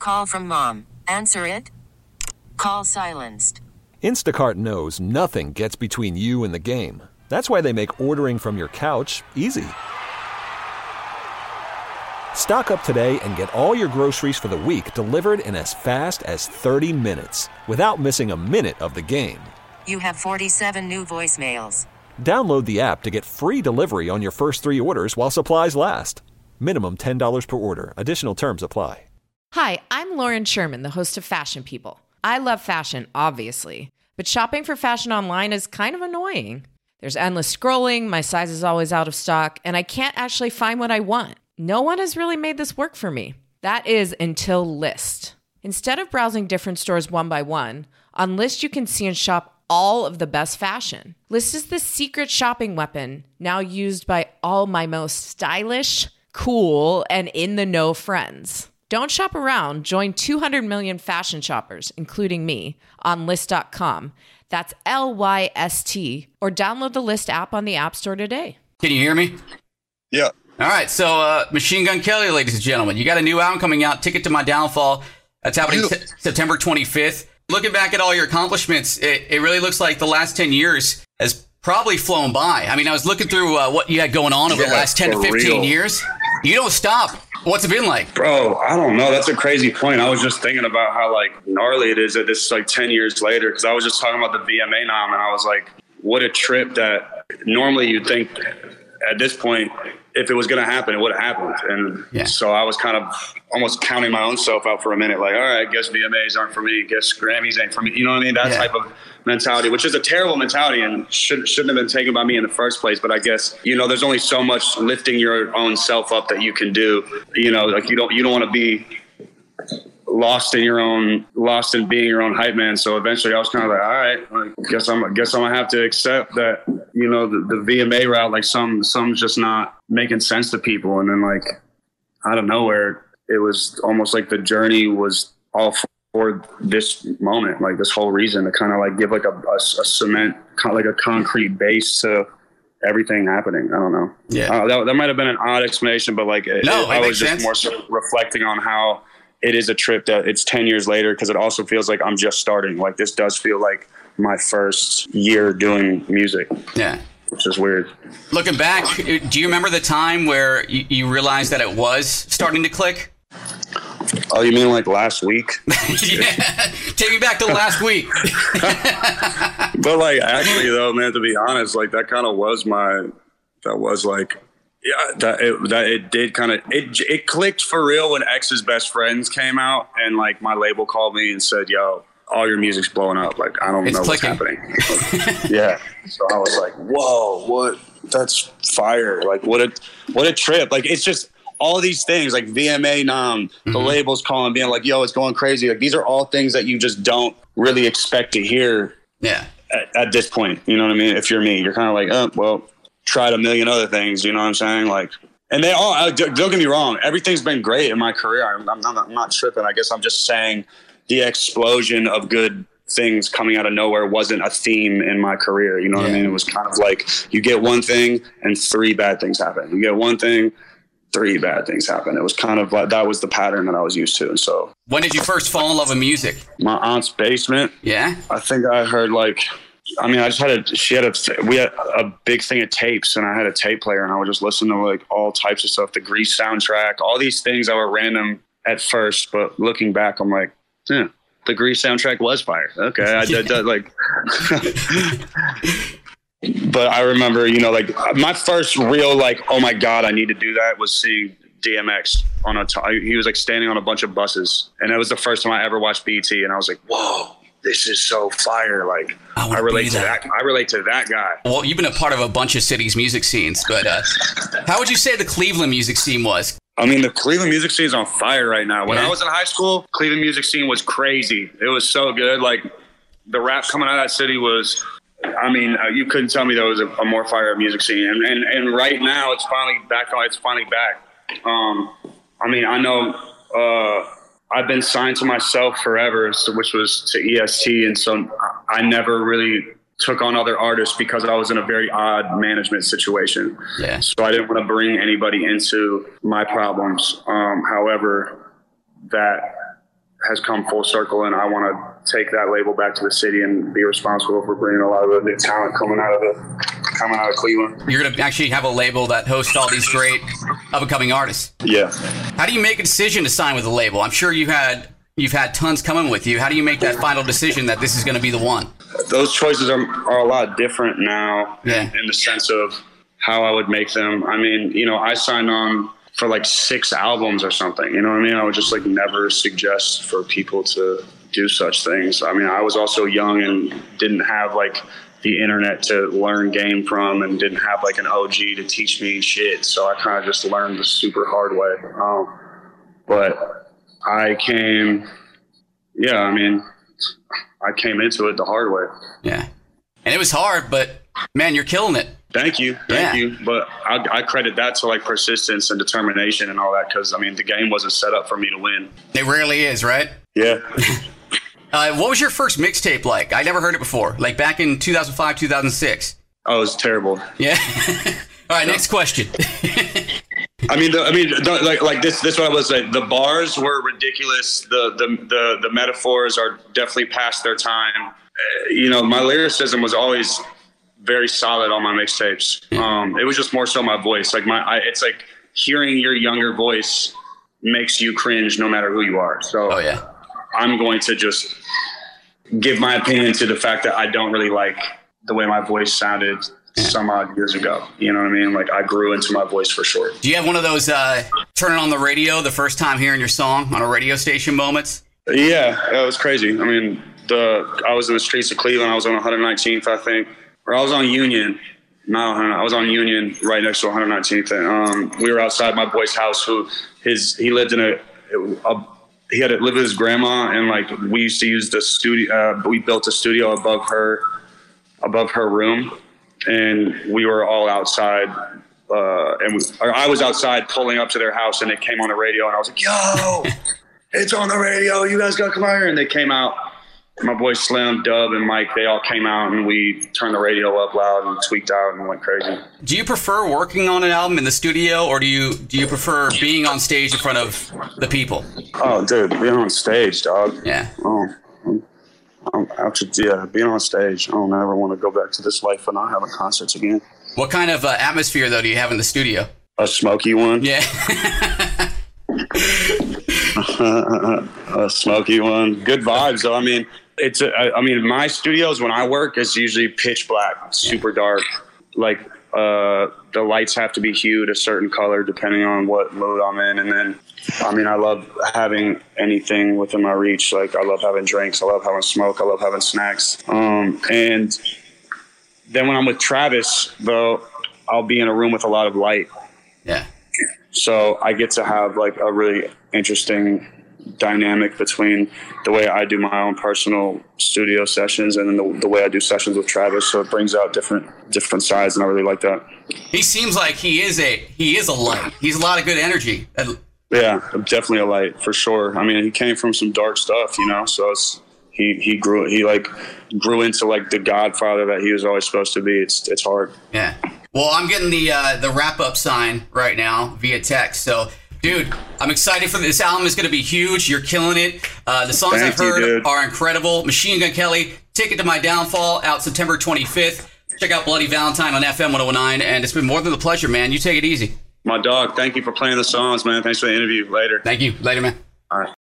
Call from mom. Answer it. Call silenced. Instacart knows nothing gets between you and the game. That's why they make ordering from your couch easy. Stock up today and get all your groceries for the week delivered in as fast as 30 minutes without missing a minute of the game. You have 47 new voicemails. Download the app to get free delivery on your first 3 orders while supplies last. Minimum $10 per order. Additional terms apply. Hi, I'm Lauren Sherman, the host of Fashion People. I love fashion, obviously, but shopping for fashion online is kind of annoying. There's endless scrolling, my size is always out of stock, and I can't actually find what I want. No one has really made this work for me. That is until Lyst. Instead of browsing different stores one by one, on Lyst you can see and shop all of the best fashion. Lyst is the secret shopping weapon now used by all my most stylish, cool, and in-the-know friends. Don't shop around. Join 200 million fashion shoppers, including me, on Lyst.com. That's Lyst, or download the Lyst app on the App Store today. Can you hear me? Yeah. All right, so Machine Gun Kelly, ladies and gentlemen, you got a new album coming out, Ticket to My Downfall. That's happening September 25th. Looking back at all your accomplishments, it really looks like the last 10 years has probably flown by. I mean, I was looking through what you had going on over the last 10 to 15 years. You don't stop. What's it been like? Bro, I don't know. That's a crazy point. I was just thinking about how gnarly it is that this is 10 years later, because I was just talking about the VMA nom, and I was like, what a trip that normally you'd think at this point, if it was going to happen, it would have happened. And so I was kind of almost counting my own self out for a minute. Like, all right, I guess VMAs aren't for me. I guess Grammys ain't for me. You know what I mean? That type of mentality, which is a terrible mentality and shouldn't have been taken by me in the first place. But I guess, there's only so much lifting your own self up that you can do. You don't want to be lost in being your own hype man. So eventually I was kind of like, all right, I guess I'm gonna have to accept that, the VMA route, something's just not making sense to people. And then out of nowhere, it was almost like the journey was all for this moment, this whole reason to kind of give a cement, kind of a concrete base to everything happening. I don't know. Yeah. That might have been an odd explanation, but I was just more so reflecting on how it is a trip that it's 10 years later, because it also feels like I'm just starting. This does feel like my first year doing music. Yeah. Which is weird. Looking back, do you remember the time where you realized that it was starting to click? Oh, you mean last week? Yeah. Take me back to last week. But actually though, man, to be honest, that kind of was it did kind of, it clicked for real when X's Best Friends came out, and my label called me and said, yo, all your music's blowing up. I don't know what's happening. Yeah. So I was like, whoa, what? That's fire. What a trip. It's just all these things VMA nom, the labels calling, being yo, it's going crazy. These are all things that you just don't really expect to hear. Yeah. At this point, you know what I mean? If you're me, you're kind of oh, well, tried a million other things, you know what I'm saying? And they all, don't get me wrong, everything's been great in my career. I'm not tripping. I guess I'm just saying the explosion of good things coming out of nowhere wasn't a theme in my career. You know what I mean? It was kind of you get one thing and 3 bad things happen. You get one thing, 3 bad things happen. It was kind of that was the pattern that I was used to. And so, when did you first fall in love with music? My aunt's basement. Yeah. I think I heard we had a big thing of tapes, and I had a tape player, and I would just listen to all types of stuff, the Grease soundtrack, all these things that were random at first, but looking back, I'm the Grease soundtrack was fire. Okay. But I remember, my first real, oh my God, I need to do that was seeing DMX he was standing on a bunch of buses, and it was the first time I ever watched BET, and I was like, whoa, this is so fire. I relate to that. I relate to that guy. Well, you've been a part of a bunch of cities' music scenes, but how would you say the Cleveland music scene was? I mean, the Cleveland music scene is on fire right now. When I was in high school, Cleveland music scene was crazy. It was so good. The rap coming out of that city was, you couldn't tell me there was a more fire music scene. And right now it's finally back. I know I've been signed to myself forever, which was to EST. And so I never really took on other artists because I was in a very odd management situation. Yeah. So I didn't want to bring anybody into my problems. However, that has come full circle, and I want to take that label back to the city and be responsible for bringing a lot of the new talent coming out of Cleveland. You're going to actually have a label that hosts all these great up-and-coming artists. Yeah. How do you make a decision to sign with a label? I'm sure you've had tons coming with you. How do you make that final decision that this is going to be the one? Those choices are a lot different now Yeah. in the sense of how I would make them. I mean, I signed on for like 6 albums or something. You know what I mean? I would just like never suggest for people to do such things. I mean, I was also young and didn't have like the internet to learn game from, and didn't have like an OG to teach me shit. So I kind of just learned the super hard way. But I came into it the hard way. Yeah. And it was hard, but man, you're killing it. Thank you. But I credit that to like persistence and determination and all that, because I mean the game wasn't set up for me to win. It rarely is, right? Yeah. What was your first mixtape like? I never heard it before. Like back in 2005, 2006. Oh, it was terrible. Yeah. All right, next question. This is what I was saying. The bars were ridiculous. The metaphors are definitely past their time. My lyricism was always very solid on my mixtapes. It was just more so my voice. Like it's like hearing your younger voice makes you cringe no matter who you are. So Oh yeah. I'm going to just give my opinion to the fact that I don't really like the way my voice sounded some odd years ago. You know what I mean? Like I grew into my voice for sure. Do you have one of those turning on the radio the first time hearing your song on a radio station moments? Yeah, it was crazy. I mean, I was in the streets of Cleveland. I was on 119th, I think. Or I was on Union. I was on Union right next to 119th. And we were outside my boy's house. He lived in he had to live with his grandma, and like we used to use the studio. We built a studio above her room, and we were all outside. I was outside pulling up to their house, and it came on the radio, and I was like, "Yo, it's on the radio! You guys gotta come out here!" And they came out. My boy Slim, Dub, and Mike, they all came out, and we turned the radio up loud and tweaked out and went crazy. Do you prefer working on an album in the studio, or do you prefer being on stage in front of the people? Oh, dude, being on stage, dog. Yeah. Being on stage. I don't ever want to go back to this life of not having concerts again. What kind of atmosphere, though, do you have in the studio? A smoky one. Yeah. A smoky one. Good vibes, though. I mean, my studios when I work is usually pitch black, super dark. Like the lights have to be hued a certain color depending on what mood I'm in. And then, I love having anything within my reach. Like I love having drinks. I love having smoke. I love having snacks. And then when I'm with Travis, though, I'll be in a room with a lot of light. Yeah. So I get to have like a really interesting dynamic between the way I do my own personal studio sessions and then the way I do sessions with Travis. So it brings out different sides, and I really like that. He seems like he is a light. He's a lot of good energy. Yeah, definitely a light for sure. I mean, he came from some dark stuff, so he grew into like the godfather that he was always supposed to be. It's hard. Yeah. Well, I'm getting the wrap up sign right now via text. So, dude, I'm excited for this album. Is going to be huge. You're killing it. The songs I've heard are incredible. Machine Gun Kelly, Ticket to My Downfall, out September 25th. Check out Bloody Valentine on FM 109. And it's been more than a pleasure, man. You take it easy. My dog, thank you for playing the songs, man. Thanks for the interview. Later. Thank you. Later, man. All right.